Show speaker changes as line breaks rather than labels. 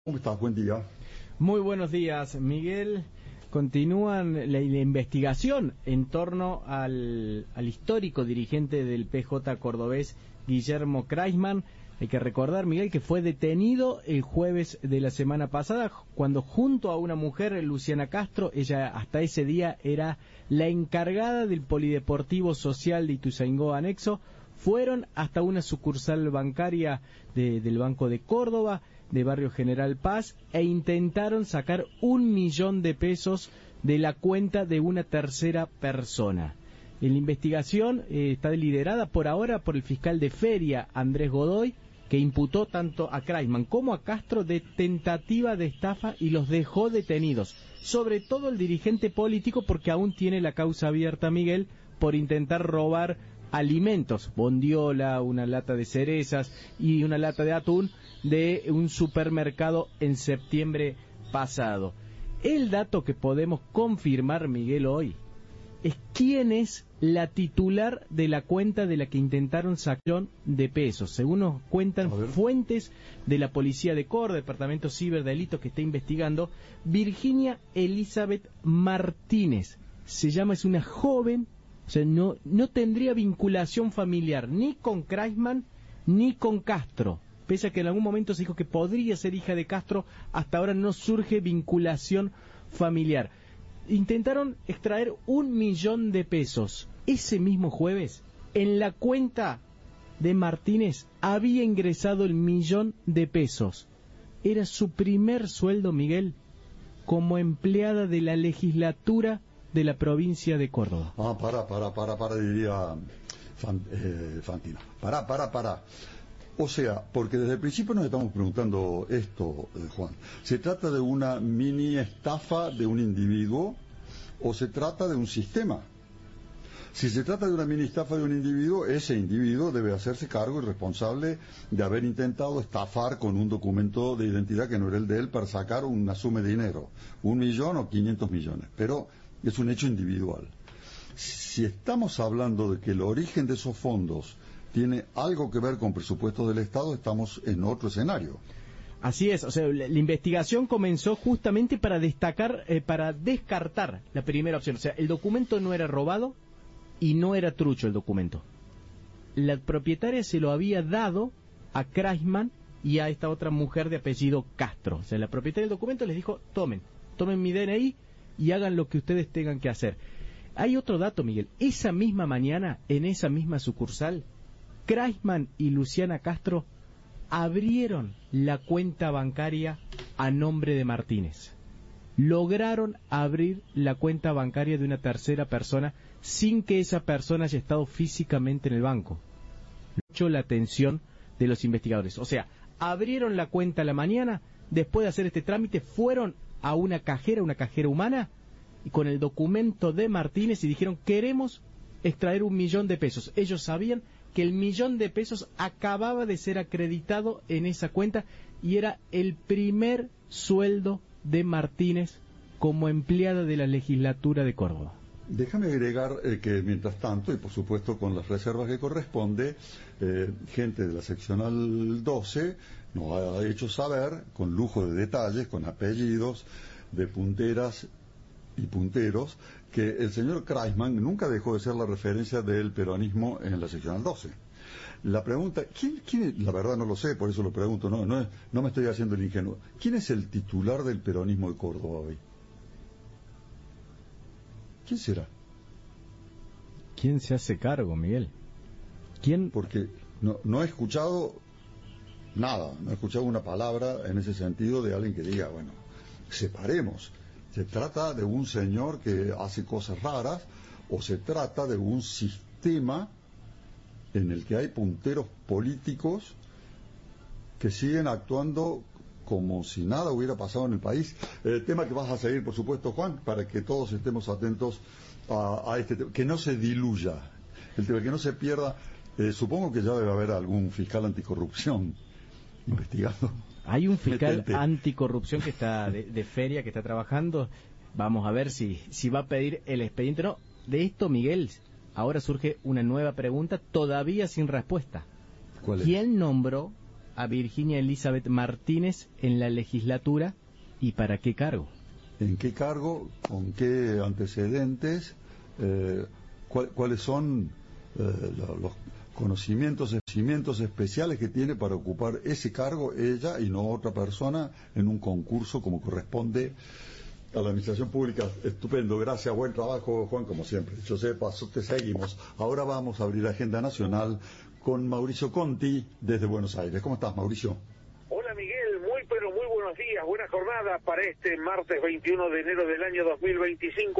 ¿Cómo estás? Buen día.
Muy buenos días, Miguel. Continúan la investigación en torno al histórico dirigente del PJ cordobés, Guillermo Kreisman. Hay que recordar, Miguel, que fue detenido el jueves de la semana pasada cuando junto a una mujer, Luciana Castro, ella hasta ese día era la encargada del Polideportivo Social de Ituzaingó Anexo, fueron hasta una sucursal bancaria del Banco de Córdoba, de Barrio General Paz, e intentaron sacar 1 millón de pesos de la cuenta de una tercera persona. La investigación está liderada por ahora por el fiscal de Feria, Andrés Godoy, que imputó tanto a Kreisman como a Castro de tentativa de estafa y los dejó detenidos. Sobre todo el dirigente político, porque aún tiene la causa abierta, Miguel, por intentar robar alimentos, bondiola, una lata de cerezas y una lata de atún de un supermercado en septiembre pasado. El dato que podemos confirmar, Miguel, hoy es quién es la titular de la cuenta de la que intentaron sacar de pesos. Según nos cuentan fuentes de la Policía de Córdoba, Departamento Ciberdelitos que está investigando, Virginia Elizabeth Martínez se llama, es una joven. O sea, no tendría vinculación familiar ni con Kreisman ni con Castro. Pese a que en algún momento se dijo que podría ser hija de Castro, hasta ahora no surge vinculación familiar. Intentaron extraer 1 millón de pesos. Ese mismo jueves, en la cuenta de Martínez había ingresado el 1 millón de pesos. Era su primer sueldo, Miguel, como empleada de la legislatura de la provincia de Córdoba.
Diría Fantino. Para. O sea, porque desde el principio nos estamos preguntando esto, Juan. ¿Se trata de una mini estafa de un individuo o se trata de un sistema? Si se trata de una mini estafa de un individuo, ese individuo debe hacerse cargo y responsable de haber intentado estafar con un documento de identidad que no era el de él para sacar una suma de dinero, 1 millón o 500 millones. Pero es un hecho individual. Si estamos hablando de que el origen de esos fondos tiene algo que ver con presupuestos del Estado, estamos en otro escenario.
Así es, o sea, la investigación comenzó justamente para descartar la primera opción. O sea, el documento no era robado y no era trucho el documento. La propietaria se lo había dado a Kreisman y a esta otra mujer de apellido Castro. O sea, la propietaria del documento les dijo, tomen mi DNI y hagan lo que ustedes tengan que hacer. Hay otro dato, Miguel. Esa misma mañana, en esa misma sucursal, Kreisman y Luciana Castro abrieron la cuenta bancaria a nombre de Martínez. Lograron abrir la cuenta bancaria de una tercera persona sin que esa persona haya estado físicamente en el banco. Mucho la atención de los investigadores. O sea, abrieron la cuenta a la mañana, después de hacer este trámite, fueron a una cajera humana, y con el documento de Martínez y dijeron, queremos extraer 1 millón de pesos. Ellos sabían que el 1 millón de pesos acababa de ser acreditado en esa cuenta y era el primer sueldo de Martínez como empleada de la legislatura de Córdoba.
Déjame agregar que mientras tanto, y por supuesto con las reservas que corresponde, gente de la seccional 12 nos ha hecho saber, con lujo de detalles, con apellidos, de punteras y punteros, que el señor Kreisman nunca dejó de ser la referencia del peronismo en la seccional 12. La pregunta, ¿quién es? La verdad no lo sé, por eso lo pregunto, no me estoy haciendo el ingenuo. ¿Quién es el titular del peronismo de Córdoba hoy? ¿Quién será?
¿Quién se hace cargo, Miguel? ¿Quién?
Porque no he escuchado nada, no he escuchado una palabra en ese sentido de alguien que diga, bueno, separemos. ¿Se trata de un señor que hace cosas raras o se trata de un sistema en el que hay punteros políticos que siguen actuando como si nada hubiera pasado en el país? El tema que vas a seguir, por supuesto, Juan, para que todos estemos atentos a este tema, que no se diluya, el tema, que no se pierda. Supongo que ya debe haber algún fiscal anticorrupción investigando.
Hay un fiscal anticorrupción que está de Feria, que está trabajando. Vamos a ver si va a pedir el expediente o no. De esto, Miguel, ahora surge una nueva pregunta todavía sin respuesta.
¿Cuál es?
¿Quién nombró a Virginia Elizabeth Martínez en la legislatura y para qué cargo?
¿En qué cargo? ¿Con qué antecedentes? ¿Cuáles son los conocimientos especiales que tiene para ocupar ese cargo ella y no otra persona en un concurso como corresponde a la administración pública? Estupendo, gracias, buen trabajo, Juan, como siempre. José Paso, te seguimos. Ahora vamos a abrir la agenda nacional con Mauricio Conti desde Buenos Aires. ¿Cómo estás, Mauricio?
Hola, Miguel, muy buenos días, buena jornada para este martes 21 de enero del año 2025.